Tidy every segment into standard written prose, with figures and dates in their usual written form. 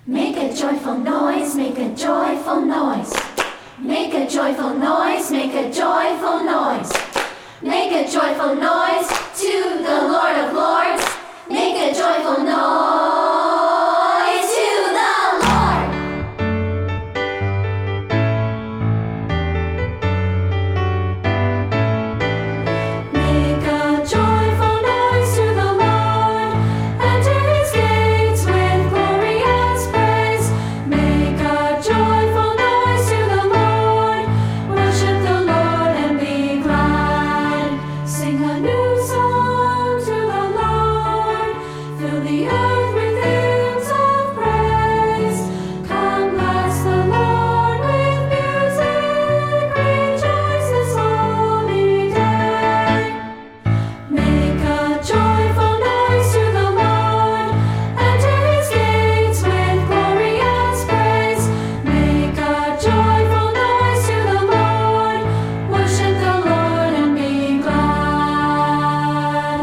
Make a joyful noise, make a joyful noise. Make a joyful noise, make a joyful noise. Make a joyful noise to the Lord of Lords. Make a joyful noise to the Lord. Make a joyful noise to the Lord. Enter his gates with glorious praise. Make a joyful noise to the Lord. Worship the Lord and be glad. Sing a new song to the Lord. Fill the earth with hymns of praise. Come, bless the Lord with music. Rejoice this holy day. Make a joyful noise to the Lord. Enter his gates with glorious praise. Make a joyful noise to the Lord. Worship the Lord and be glad.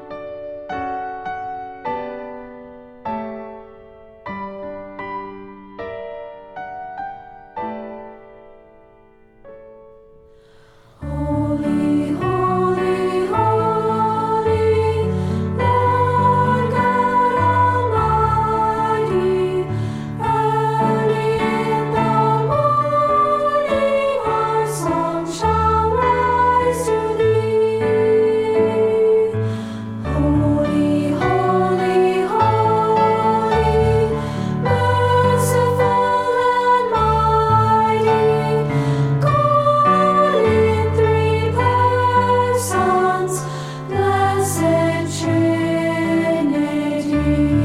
Holy, holy, holy, Lord God Almighty. Early in the morning our song shall rise to thee. Holy, holy, holy, merciful and mighty, God in three persons, blessed Trinity.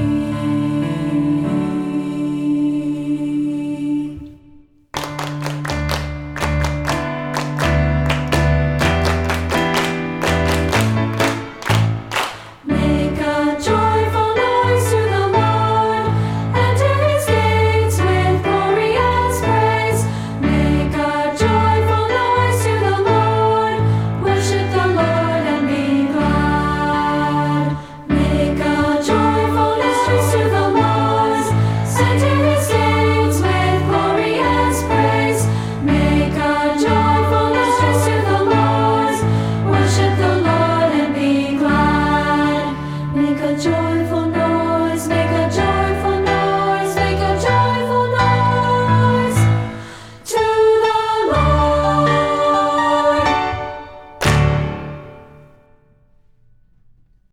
Make a joyful noise to the Lord. Enter his gates with glorious praise. Make a joyful noise to the Lord. Worship the Lord and be glad. Make a joyful noise to the Lord. Enter his gates with glorious praise. Make a joyful noise to the Lord. Worship the Lord and be glad. Make a joyful